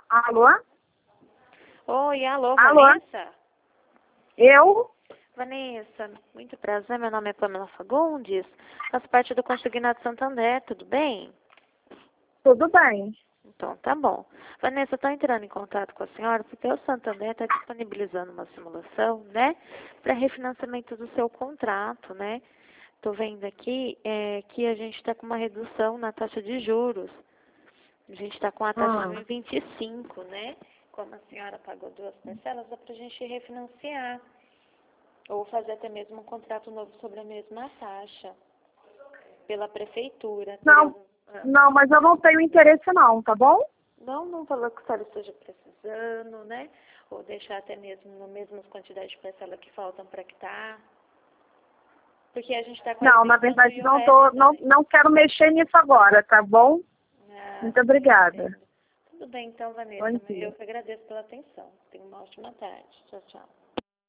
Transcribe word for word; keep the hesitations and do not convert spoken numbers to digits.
Alô? Oi, alô, Alô? Vanessa? Eu? Vanessa, muito prazer, meu nome é Pamela Fagundes, faço parte do Consignado Santander, tudo bem? Tudo bem. Então, tá bom. Vanessa, estou entrando em contato com a senhora porque o Santander está disponibilizando uma simulação, né, para refinanciamento do seu contrato, né? Estou vendo aqui é, que a gente está com uma redução na taxa de juros. A gente está com a taxa Ah, de vinte e cinco, né? Como a senhora pagou duas parcelas, dá para a gente refinanciar. Ou fazer até mesmo um contrato novo sobre a mesma taxa. Pela prefeitura. Teria não, algum... ah, não, mas eu não tenho interesse não, tá bom? Não, não falou que a senhora esteja precisando, né? Ou deixar até mesmo na mesma quantidade de parcela que faltam para quitar. Porque a gente está com a Não, na isenção do verdade não I O S tô, não, também. não quero mexer nisso agora, tá bom? Ah, Muito sim, obrigada. entendo. Tudo bem então, Bom Vanessa. dia. Eu que agradeço pela atenção. Tenha uma ótima tarde. Tchau, tchau.